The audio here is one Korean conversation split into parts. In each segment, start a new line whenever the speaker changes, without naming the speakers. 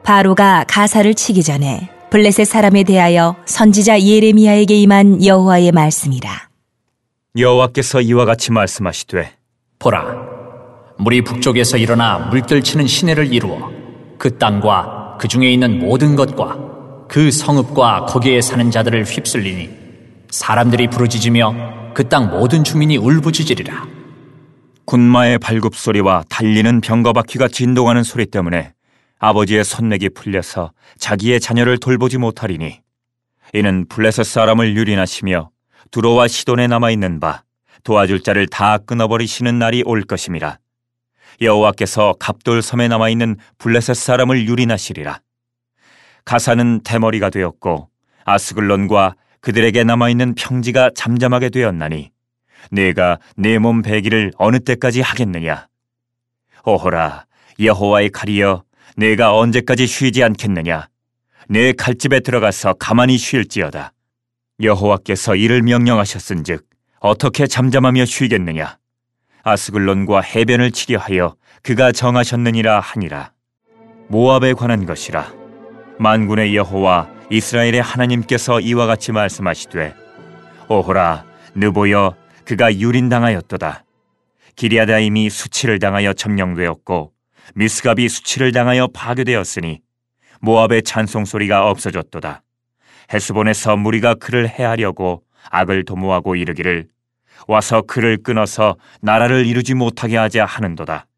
바로가 가사를 치기 전에 블레셋 사람에 대하여 선지자 예레미야에게 임한 여호와의 말씀이라.
여호와께서 이와 같이 말씀하시되,
보라, 물이 북쪽에서 일어나 물결치는 시내를 이루어 그 땅과 그 중에 있는 모든 것과 그 성읍과 거기에 사는 자들을 휩쓸리니 사람들이 부르짖으며 그 땅 모든 주민이 울부짖으리라.
군마의 발굽소리와 달리는 병거 바퀴가 진동하는 소리 때문에 아버지의 손넥이 풀려서 자기의 자녀를 돌보지 못하리니, 이는 블레셋 사람을 유린하시며 두로와 시돈에 남아있는 바 도와줄 자를 다 끊어버리시는 날이 올 것임이라. 여호와께서 갑돌섬에 남아있는 블레셋 사람을 유린하시리라. 가사는 대머리가 되었고 아스글론과 그들에게 남아있는 평지가 잠잠하게 되었나니 내가 내 몸 배기를 어느 때까지 하겠느냐? 오호라, 여호와의 칼이여, 내가 언제까지 쉬지 않겠느냐? 내 칼집에 들어가서 가만히 쉴지어다. 여호와께서 이를 명령하셨은즉 어떻게 잠잠하며 쉬겠느냐? 아스글론과 해변을 치려 하여 그가 정하셨느니라 하니라. 모압에 관한 것이라. 만군의 여호와 이스라엘의 하나님께서 이와 같이 말씀하시되, 오호라, 느보여, 그가 유린당하였도다. 기럇아임이 수치를 당하여 점령되었고 미스갑이 수치를 당하여 파괴되었으니 모압의 찬송소리가 없어졌도다. 헤스본에서 무리가 그를 해하려고 악을 도모하고 이르기를, 와서 그를 끊어서 나라를 이루지 못하게 하자 하는도다.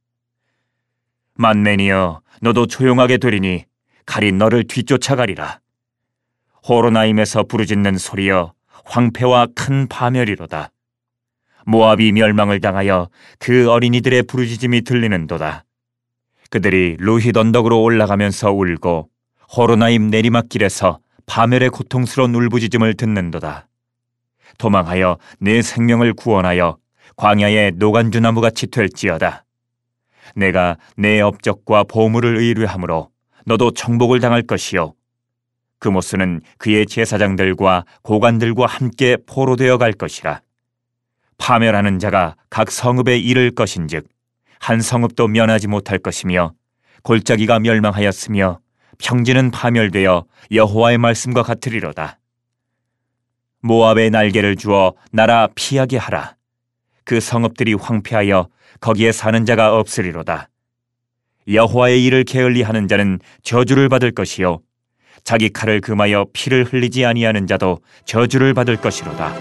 만멘이여, 너도 조용하게 되리니 칼이 너를 뒤쫓아가리라. 호로나임에서 부르짖는 소리여, 황폐와 큰 파멸이로다. 모압이 멸망을 당하여 그 어린이들의 부르짖음이 들리는도다. 그들이 루힛 언덕으로 올라가면서 울고 호로나임 내리막길에서 파멸의 고통스러운 울부짖음을 듣는도다. 도망하여 내 생명을 구원하여 광야의 노간주나무같이 될지어다. 내가 내 업적과 보물을 의뢰함으로 너도 정복을 당할 것이요, 그모스는 그의 제사장들과 고관들과 함께 포로되어 갈 것이라. 파멸하는 자가 각 성읍에 이를 것인즉 한 성읍도 면하지 못할 것이며, 골짜기가 멸망하였으며 평지는 파멸되어 여호와의 말씀과 같으리로다. 모압의 날개를 주어 나라 피하게 하라. 그 성읍들이 황폐하여 거기에 사는 자가 없으리로다. 여호와의 일을 게을리하는 자는 저주를 받을 것이요, 자기 칼을 금하여 피를 흘리지 아니하는 자도 저주를 받을 것이로다.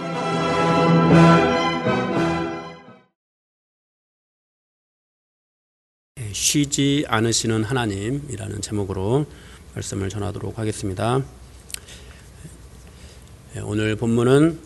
쉬지 않으시는 하나님이라는 제목으로 말씀을 전하도록 하겠습니다. 오늘 본문은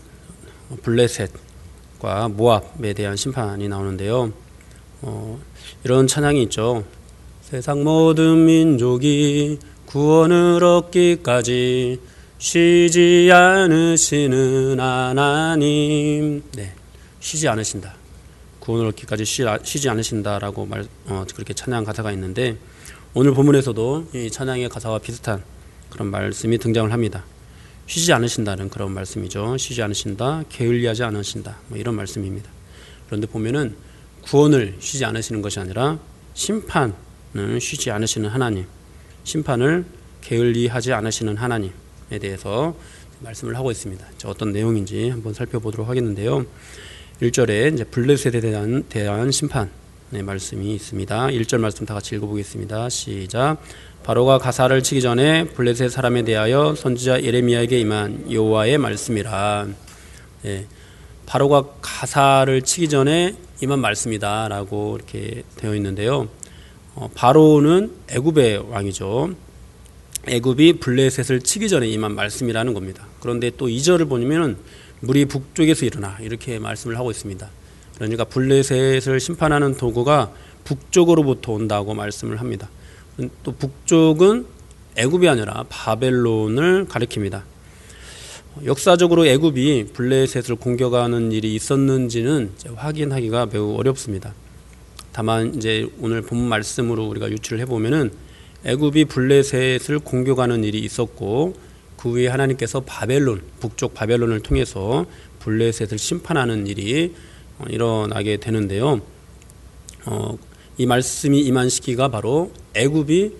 블레셋과 모압에 대한 심판이 나오는데요. 이런 찬양이 있죠. 세상 모든 민족이 구원을 얻기까지 쉬지 않으시는 하나님. 네, 쉬지 않으신다. 구원을 얻기까지 쉬지 않으신다라고 그렇게 찬양 가사가 있는데, 오늘 본문에서도 이 찬양의 가사와 비슷한 그런 말씀이 등장을 합니다. 쉬지 않으신다는 그런 말씀이죠. 쉬지 않으신다, 게을리하지 않으신다, 이런 말씀입니다. 그런데 보면은 구원을 쉬지 않으시는 것이 아니라 심판을 쉬지 않으시는 하나님, 심판을 게을리하지 않으시는 하나님에 대해서 말씀을 하고 있습니다. 어떤 내용인지 한번 살펴보도록 하겠는데요. 1절에 이제 블레셋에 대한 심판의 말씀이 있습니다. 1절 말씀 다 같이 읽어보겠습니다. 시작. 바로가 가사를 치기 전에 블레셋 사람에 대하여 선지자 예레미야에게 임한 여호와의 말씀이라. 네, 바로가 가사를 치기 전에 임한 말씀이다 라고 이렇게 되어 있는데요. 바로는 애굽의 왕이죠. 애굽이 블레셋을 치기 전에 임한 말씀이라는 겁니다. 그런데 또 2절을 보면 물이 북쪽에서 일어나 이렇게 말씀을 하고 있습니다. 그러니까 블레셋을 심판하는 도구가 북쪽으로부터 온다고 말씀을 합니다. 또 북쪽은 애굽이 아니라 바벨론을 가리킵니다. 역사적으로 애굽이 블레셋을 공격하는 일이 있었는지는 확인하기가 매우 어렵습니다. 다만 이제 오늘 본 말씀으로 우리가 유추를 해보면은 애굽이 블레셋을 공격하는 일이 있었고, 그 후에 하나님께서 바벨론, 북쪽 바벨론을 통해서 블레셋을 심판하는 일이 일어나게 되는데요. 이 말씀이 임한 시기가 바로 애굽이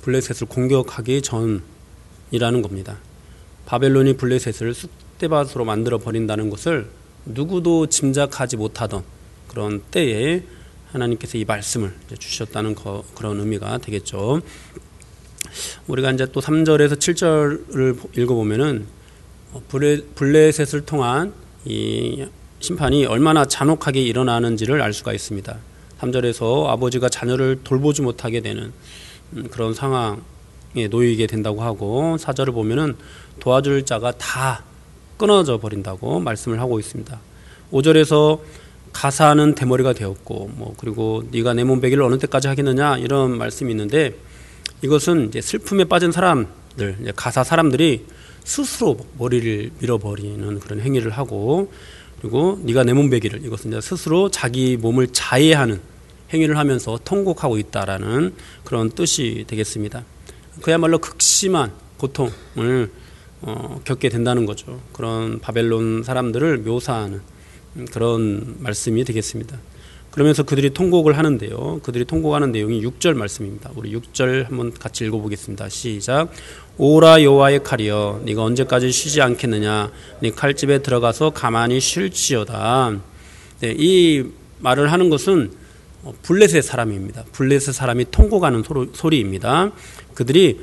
블레셋을 공격하기 전이라는 겁니다. 바벨론이 블레셋을 쑥대밭으로 만들어 버린다는 것을 누구도 짐작하지 못하던 그런 때에 하나님께서 이 말씀을 주셨다는 그런 의미가 되겠죠. 우리가 이제 또 3절에서 7절을 읽어보면은 블레셋을 통한 이 심판이 얼마나 잔혹하게 일어나는지를 알 수가 있습니다. 3절에서 아버지가 자녀를 돌보지 못하게 되는 그런 상황에 놓이게 된다고 하고, 4절을 보면은 도와줄 자가 다 끊어져 버린다고 말씀을 하고 있습니다. 5절에서 가사는 대머리가 되었고, 그리고 네가 내 몸베기를 어느 때까지 하겠느냐, 이런 말씀이 있는데, 이것은 이제 슬픔에 빠진 사람들, 이제 가사 사람들이 스스로 머리를 밀어버리는 그런 행위를 하고, 그리고 네가 내 몸베기를, 이것은 이제 스스로 자기 몸을 자해하는 행위를 하면서 통곡하고 있다라는 그런 뜻이 되겠습니다. 그야말로 극심한 고통을 겪게 된다는 거죠. 그런 바벨론 사람들을 묘사하는 그런 말씀이 되겠습니다. 그러면서 그들이 통곡을 하는데요. 그들이 통곡하는 내용이 6절 말씀입니다. 우리 6절 한번 같이 읽어보겠습니다. 시작. 오라 여호와의 칼이여, 네가 언제까지 쉬지 않겠느냐? 네 칼집에 들어가서 가만히 쉴지어다. 네, 이 말을 하는 것은 블레셋 사람입니다. 블레셋 사람이 통곡하는 소리입니다. 그들이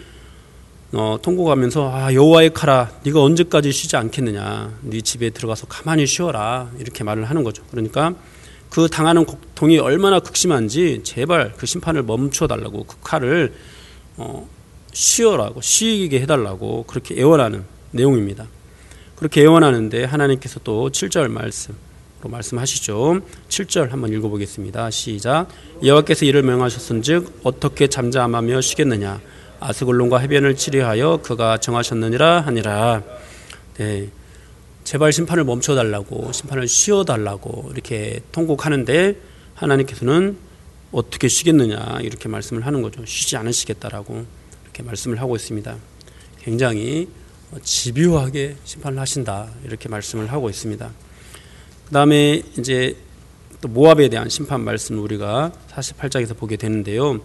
통곡하면서 여호와의 칼아, 네가 언제까지 쉬지 않겠느냐? 네 집에 들어가서 가만히 쉬어라, 이렇게 말을 하는 거죠. 그러니까 그 당하는 고통이 얼마나 극심한지 제발 그 심판을 멈춰달라고, 그 칼을 쉬어라고, 쉬게 해달라고 그렇게 애원하는 내용입니다. 그렇게 애원하는데 하나님께서 또 7절 말씀으로 말씀하시죠. 7절 한번 읽어보겠습니다. 시작. 여호와께서 이를 명하셨은즉 어떻게 잠잠하며 쉬겠느냐? 아스글론과 해변을 치리하여 그가 정하셨느니라 하니라. 네, 제발 심판을 멈춰달라고, 심판을 쉬어달라고 이렇게 통곡하는데 하나님께서는 어떻게 쉬겠느냐, 이렇게 말씀을 하는 거죠. 쉬지 않으시겠다라고 이렇게 말씀을 하고 있습니다. 굉장히 집요하게 심판을 하신다, 이렇게 말씀을 하고 있습니다. 그 다음에 이제 또 모압에 대한 심판 말씀을 우리가 48장에서 보게 되는데요.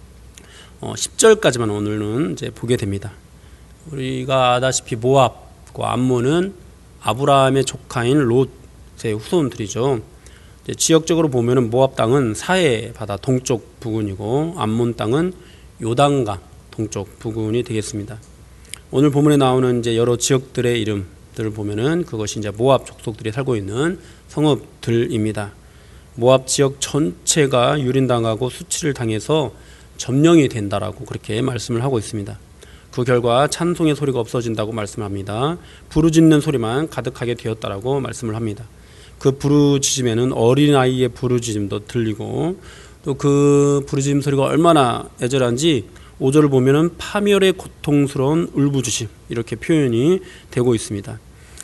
10절까지만 오늘은 이제 보게 됩니다. 우리가 아다시피 모압과 암몬은 아브라함의 조카인 롯의 후손들이죠. 지역적으로 보면은 모압 땅은 사해 바다 동쪽 부근이고 암몬 땅은 요단강 동쪽 부근이 되겠습니다. 오늘 본문에 나오는 이제 여러 지역들의 이름들을 보면은 그것이 이제 모압 족속들이 살고 있는 성읍들입니다. 모압 지역 전체가 유린당하고 수치를 당해서 점령이 된다라고 그렇게 말씀을 하고 있습니다. 그 결과 찬송의 소리가 없어진다고 말씀합니다. 부르짖는 소리만 가득하게 되었다라고 말씀을 합니다. 그 부르짖음에는 어린아이의 부르짖음도 들리고, 또 그 부르짖음 소리가 얼마나 애절한지 5절을 보면은 파멸의 고통스러운 울부짖음, 이렇게 표현이 되고 있습니다.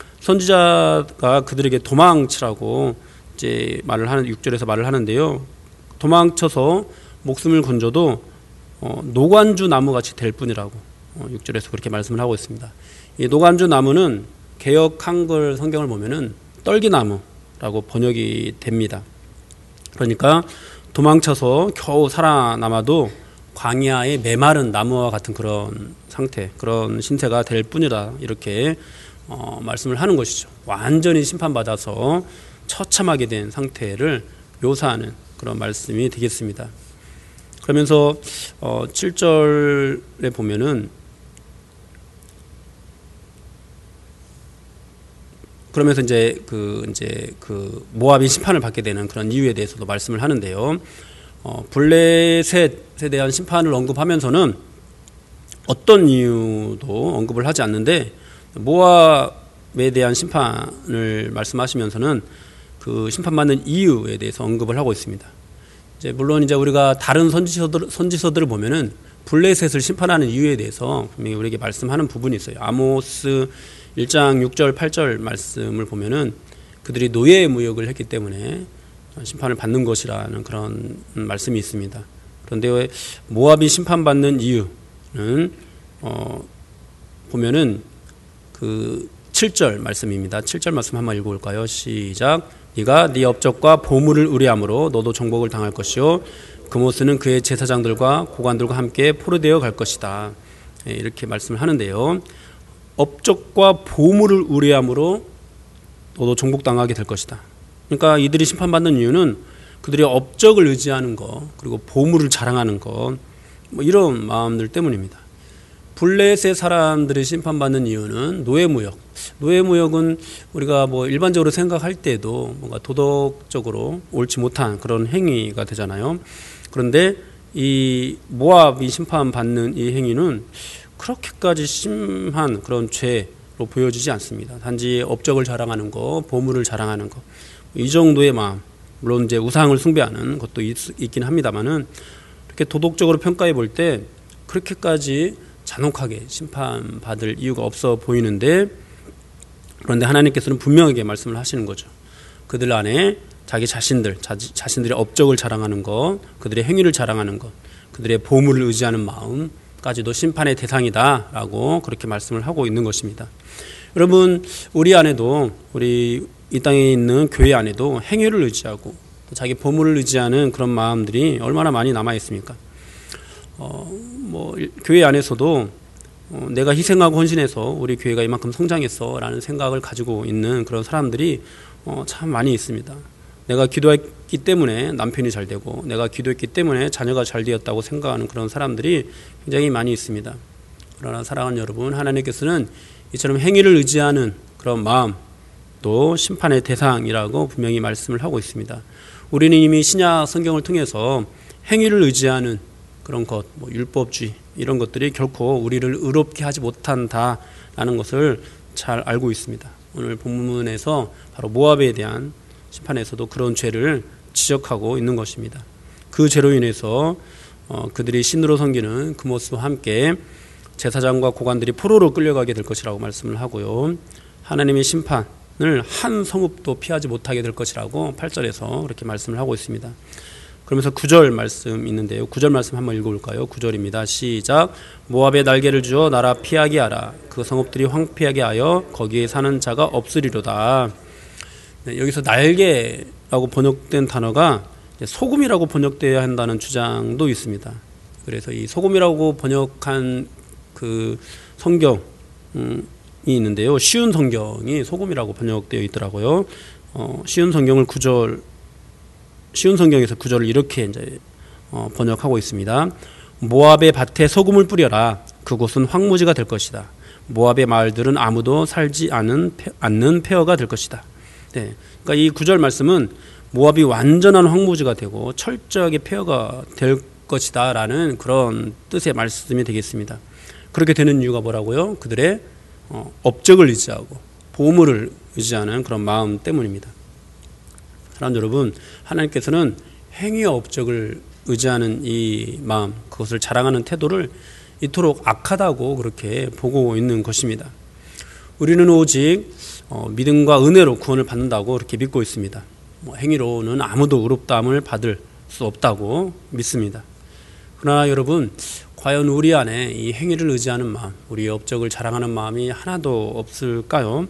선지자가 그들에게 도망치라고 이제 6절에서 말을 하는데요. 도망쳐서 목숨을 건져도 노간주 나무같이 될 뿐이라고 6절에서 그렇게 말씀을 하고 있습니다. 이 노간주 나무는 개역 한글 성경을 보면은 떨기나무라고 번역이 됩니다. 그러니까 도망쳐서 겨우 살아남아도 광야의 메마른 나무와 같은 그런 상태, 그런 신세가 될 뿐이다, 이렇게 말씀을 하는 것이죠. 완전히 심판받아서 처참하게 된 상태를 묘사하는 그런 말씀이 되겠습니다. 그러면서 7절에 보면은, 그러면서 이제 그 모압이 심판을 받게 되는 그런 이유에 대해서도 말씀을 하는데요. 블레셋에 대한 심판을 언급하면서는 어떤 이유도 언급을 하지 않는데, 모압에 대한 심판을 말씀하시면서는 그 심판받는 이유에 대해서 언급을 하고 있습니다. 물론 이제 우리가 다른 선지서들을 보면은 블레셋을 심판하는 이유에 대해서 분명히 우리에게 말씀하는 부분이 있어요. 아모스 1장 6절 8절 말씀을 보면은 그들이 노예 무역을 했기 때문에 심판을 받는 것이라는 그런 말씀이 있습니다. 그런데 모압이 심판받는 이유는 보면은 그 7절 말씀입니다. 7절 말씀 한번 읽어볼까요? 시작. 네가 네 업적과 보물을 의뢰함으로 너도 정복을 당할 것이요 그모스는 그의 제사장들과 고관들과 함께 포로되어 갈 것이다. 이렇게 말씀을 하는데요. 업적과 보물을 의뢰함으로 너도 정복당하게 될 것이다. 그러니까 이들이 심판받는 이유는 그들의 업적을 의지하는 것, 그리고 보물을 자랑하는 것, 이런 마음들 때문입니다. 블레셋 사람들이 심판받는 이유는 노예무역. 노예무역은 우리가 일반적으로 생각할 때도 뭔가 도덕적으로 옳지 못한 그런 행위가 되잖아요. 그런데 이 모압이 심판받는 이 행위는 그렇게까지 심한 그런 죄로 보여지지 않습니다. 단지 업적을 자랑하는 것, 보물을 자랑하는 것, 이 정도의 마음. 물론 이제 우상을 숭배하는 것도 있긴 합니다만은 이렇게 도덕적으로 평가해 볼 때 그렇게까지 잔혹하게 심판받을 이유가 없어 보이는데, 그런데 하나님께서는 분명하게 말씀을 하시는 거죠. 그들 안에 자기 자신들의 업적을 자랑하는 것, 그들의 행위를 자랑하는 것, 그들의 보물을 의지하는 마음까지도 심판의 대상이다라고 그렇게 말씀을 하고 있는 것입니다. 여러분, 우리 안에도, 우리 이 땅에 있는 교회 안에도 행위를 의지하고 또 자기 보물을 의지하는 그런 마음들이 얼마나 많이 남아 있습니까? 교회 안에서도 내가 희생하고 헌신해서 우리 교회가 이만큼 성장했어라는 생각을 가지고 있는 그런 사람들이 참 많이 있습니다. 내가 기도했기 때문에 남편이 잘 되고, 내가 기도했기 때문에 자녀가 잘 되었다고 생각하는 그런 사람들이 굉장히 많이 있습니다. 그러나 사랑하는 여러분, 하나님께서는 이처럼 행위를 의지하는 그런 마음, 또 심판의 대상이라고 분명히 말씀을 하고 있습니다. 우리는 이미 신약 성경을 통해서 행위를 의지하는 그런 것, 율법주의 이런 것들이 결코 우리를 의롭게 하지 못한다라는 것을 잘 알고 있습니다. 오늘 본문에서 바로 모압에 대한 심판에서도 그런 죄를 지적하고 있는 것입니다. 그 죄로 인해서 그들이 신으로 섬기는 그모스와 함께 제사장과 고관들이 포로로 끌려가게 될 것이라고 말씀을 하고요. 하나님의 심판을 한 성읍도 피하지 못하게 될 것이라고 8절에서 그렇게 말씀을 하고 있습니다. 그러면서 9절 말씀 있는데요. 9절 말씀 한번 읽어볼까요? 9절입니다. 시작. 모압에 날개를 주어 나라 피하게 하라. 그 성읍들이 황폐하게 하여 거기에 사는 자가 없으리로다. 네, 여기서 날개라고 번역된 단어가 소금이라고 번역되어야 한다는 주장도 있습니다. 그래서 이 소금이라고 번역한 그 성경이 있는데요. 쉬운 성경이 소금이라고 번역되어 있더라고요. 쉬운 성경에서 9절을 이렇게 이제 번역하고 있습니다. 모압의 밭에 소금을 뿌려라. 그곳은 황무지가 될 것이다. 모압의 마을들은 아무도 살지 않는 폐허가 될 것이다. 네, 그러니까 이 9절 말씀은 모압이 완전한 황무지가 되고 철저하게 폐허가 될 것이다라는 그런 뜻의 말씀이 되겠습니다. 그렇게 되는 이유가 뭐라고요? 그들의 업적을 의지하고 보물을 의지하는 그런 마음 때문입니다. 사랑하는 여러분, 하나님께서는 행위와 업적을 의지하는 이 마음, 그것을 자랑하는 태도를 이토록 악하다고 그렇게 보고 있는 것입니다. 우리는 오직 믿음과 은혜로 구원을 받는다고 그렇게 믿고 있습니다. 행위로는 아무도 의롭다함을 받을 수 없다고 믿습니다. 그러나 여러분, 과연 우리 안에 이 행위를 의지하는 마음, 우리의 업적을 자랑하는 마음이 하나도 없을까요?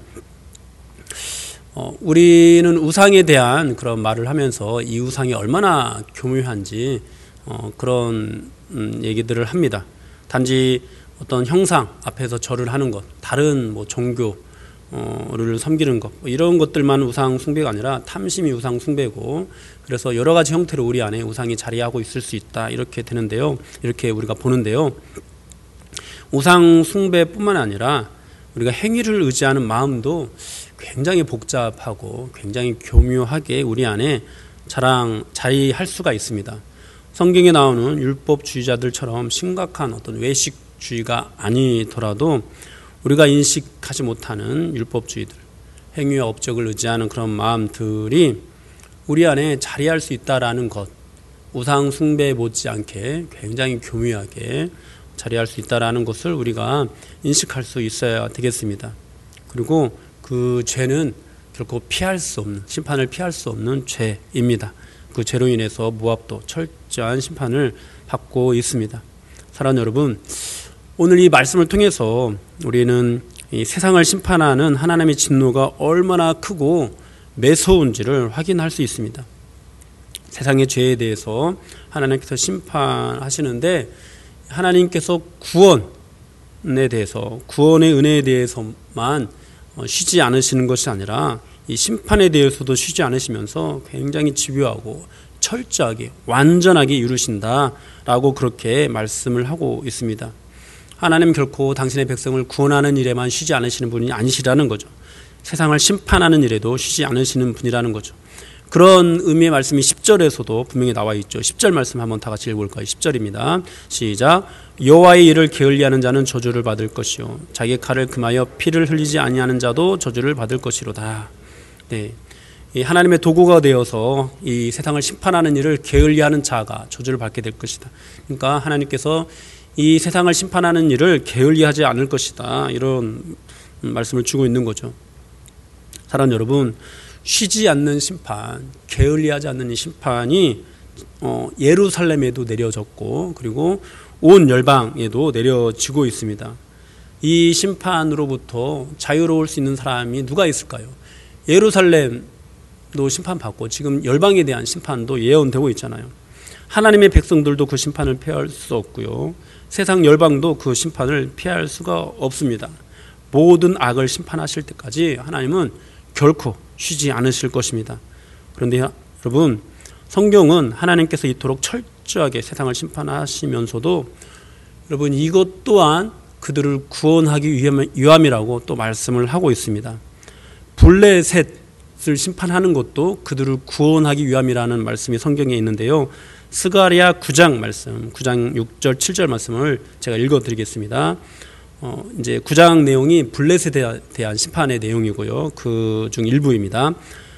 우리는 우상에 대한 그런 말을 하면서 이 우상이 얼마나 교묘한지 그런 얘기들을 합니다. 단지 어떤 형상 앞에서 절을 하는 것, 다른 종교를 섬기는 것, 이런 것들만 우상 숭배가 아니라 탐심이 우상 숭배고, 그래서 여러 가지 형태로 우리 안에 우상이 자리하고 있을 수 있다, 이렇게 되는데요. 이렇게 우리가 보는데요. 우상 숭배뿐만 아니라 우리가 행위를 의지하는 마음도 굉장히 복잡하고 굉장히 교묘하게 우리 안에 자리할 수가 있습니다. 성경에 나오는 율법주의자들처럼 심각한 어떤 외식주의가 아니더라도 우리가 인식하지 못하는 율법주의들, 행위와 업적을 의지하는 그런 마음들이 우리 안에 자리할 수 있다라는 것, 우상 숭배 못지않게 굉장히 교묘하게 자리할 수 있다라는 것을 우리가 인식할 수 있어야 되겠습니다. 그리고 그 죄는 결코 피할 수 없는, 심판을 피할 수 없는 죄입니다. 그 죄로 인해서 모압도 철저한 심판을 받고 있습니다. 사랑하는 여러분, 오늘 이 말씀을 통해서 우리는 이 세상을 심판하는 하나님의 진노가 얼마나 크고 매서운지를 확인할 수 있습니다. 세상의 죄에 대해서 하나님께서 심판하시는데, 하나님께서 구원에 대해서, 구원의 은혜에 대해서만 쉬지 않으시는 것이 아니라 이 심판에 대해서도 쉬지 않으시면서 굉장히 집요하고 철저하게 완전하게 이루신다라고 그렇게 말씀을 하고 있습니다. 하나님 결코 당신의 백성을 구원하는 일에만 쉬지 않으시는 분이 아니시라는 거죠. 세상을 심판하는 일에도 쉬지 않으시는 분이라는 거죠. 그런 의미의 말씀이 10절에서도 분명히 나와 있죠. 10절 말씀 한번 다 같이 읽어볼까요? 10절입니다. 시작. 여호와의 일을 게을리하는 자는 저주를 받을 것이요 자기의 칼을 금하여 피를 흘리지 아니하는 자도 저주를 받을 것이로다. 네, 이 하나님의 도구가 되어서 이 세상을 심판하는 일을 게을리하는 자가 저주를 받게 될 것이다. 그러니까 하나님께서 이 세상을 심판하는 일을 게을리하지 않을 것이다. 이런 말씀을 주고 있는 거죠. 사랑하는 여러분, 쉬지 않는 심판, 게을리하지 않는 이 심판이 예루살렘에도 내려졌고, 그리고 온 열방에도 내려지고 있습니다. 이 심판으로부터 자유로울 수 있는 사람이 누가 있을까요? 예루살렘도 심판받고 지금 열방에 대한 심판도 예언되고 있잖아요. 하나님의 백성들도 그 심판을 피할 수 없고요. 세상 열방도 그 심판을 피할 수가 없습니다. 모든 악을 심판하실 때까지 하나님은 결코 쉬지 않으실 것입니다. 그런데 여러분, 성경은 하나님께서 이토록 철저하게 세상을 심판하시면서도 여러분 이것 또한 그들을 구원하기 위함이라고 또 말씀을 하고 있습니다. 블레셋을 심판하는 것도 그들을 구원하기 위함이라는 말씀이 성경에 있는데요. 스가랴 9장 말씀, 9장 6절 7절 말씀을 제가 읽어드리겠습니다. 이제 9장 내용이 블레셋에 대한 심판의 내용이고요. 그 중 일부입니다.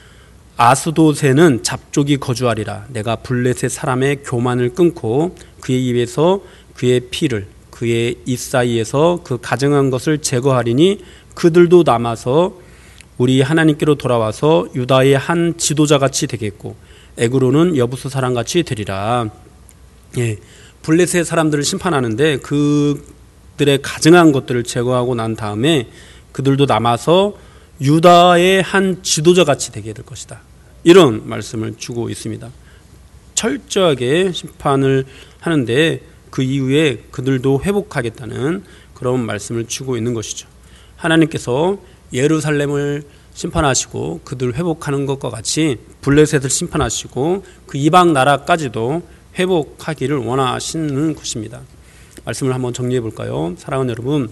아스돗에는 잡족이 거주하리라. 내가 블레셋 사람의 교만을 끊고 그의 입에서 그의 피를 그의 입 사이에서 그 가증한 것을 제거하리니 그들도 남아서 우리 하나님께로 돌아와서 유다의 한 지도자같이 되겠고 에그로는 여부수 사람같이 되리라. 예, 블레셋 사람들을 심판하는데 그들의 가증한 것들을 제거하고 난 다음에 그들도 남아서 유다의 한 지도자같이 되게 될 것이다. 이런 말씀을 주고 있습니다. 철저하게 심판을 하는데 그 이후에 그들도 회복하겠다는 그런 말씀을 주고 있는 것이죠. 하나님께서 예루살렘을 심판하시고 그들 회복하는 것과 같이 블레셋을 심판하시고 그 이방 나라까지도 회복하기를 원하시는 것입니다. 말씀을 한번 정리해 볼까요? 사랑하는 여러분,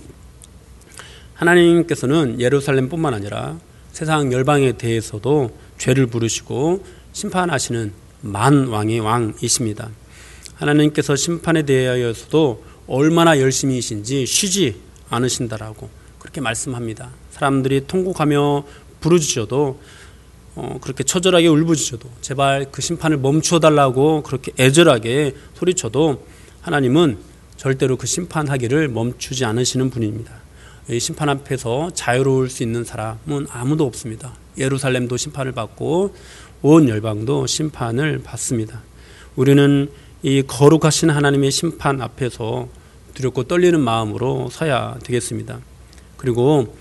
하나님께서는 예루살렘뿐만 아니라 세상 열방에 대해서도 죄를 부르시고 심판하시는 만왕의 왕이십니다. 하나님께서 심판에 대하여서도 얼마나 열심히이신지 쉬지 않으신다라고 그렇게 말씀합니다. 사람들이 통곡하며 부르짖어도 그렇게 처절하게 울부짖어도 제발 그 심판을 멈추어달라고 그렇게 애절하게 소리쳐도 하나님은 절대로 그 심판하기를 멈추지 않으시는 분입니다. 이 심판 앞에서 자유로울 수 있는 사람은 아무도 없습니다. 예루살렘도 심판을 받고 온 열방도 심판을 받습니다. 우리는 이 거룩하신 하나님의 심판 앞에서 두렵고 떨리는 마음으로 서야 되겠습니다. 그리고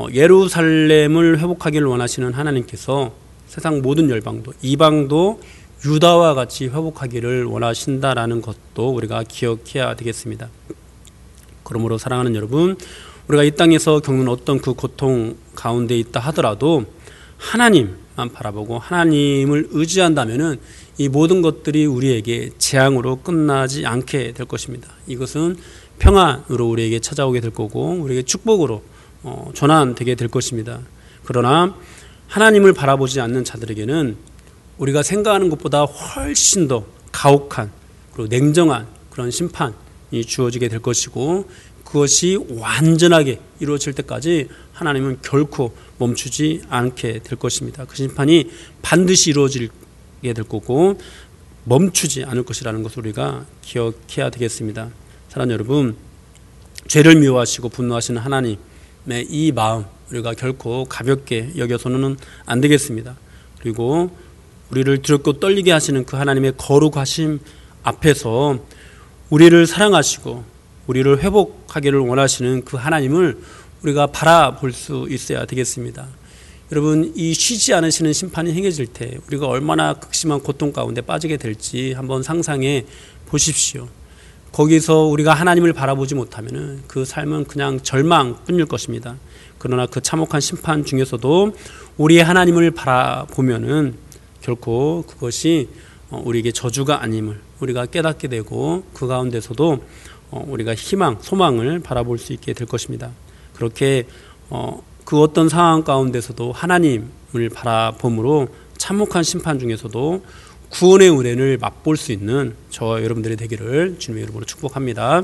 예루살렘을 회복하기를 원하시는 하나님께서 세상 모든 열방도 이방도 유다와 같이 회복하기를 원하신다라는 것도 우리가 기억해야 되겠습니다. 그러므로 사랑하는 여러분, 우리가 이 땅에서 겪는 어떤 그 고통 가운데 있다 하더라도 하나님만 바라보고 하나님을 의지한다면은 이 모든 것들이 우리에게 재앙으로 끝나지 않게 될 것입니다. 이것은 평안으로 우리에게 찾아오게 될 거고 우리에게 축복으로 전환되게 될 것입니다. 그러나 하나님을 바라보지 않는 자들에게는 우리가 생각하는 것보다 훨씬 더 가혹한 그리고 냉정한 그런 심판이 주어지게 될 것이고 그것이 완전하게 이루어질 때까지 하나님은 결코 멈추지 않게 될 것입니다. 그 심판이 반드시 이루어지게 될 거고 멈추지 않을 것이라는 것을 우리가 기억해야 되겠습니다. 사랑하는 여러분, 죄를 미워하시고 분노하시는 하나님의 이 마음 우리가 결코 가볍게 여겨서는 안 되겠습니다. 그리고 우리를 두렵고 떨리게 하시는 그 하나님의 거룩하심 앞에서 우리를 사랑하시고 우리를 회복하기를 원하시는 그 하나님을 우리가 바라볼 수 있어야 되겠습니다. 여러분 이 쉬지 않으시는 심판이 행해질 때 우리가 얼마나 극심한 고통 가운데 빠지게 될지 한번 상상해 보십시오. 거기서 우리가 하나님을 바라보지 못하면 그 삶은 그냥 절망뿐일 것입니다. 그러나 그 참혹한 심판 중에서도 우리의 하나님을 바라보면은 결코 그것이 우리에게 저주가 아님을 우리가 깨닫게 되고 그 가운데서도 우리가 희망, 소망을 바라볼 수 있게 될 것입니다. 그렇게 그 어떤 상황 가운데서도 하나님을 바라봄으로 참혹한 심판 중에서도 구원의 은혜를 맛볼 수 있는 저와 여러분들이 되기를 주님의 이름으로 축복합니다.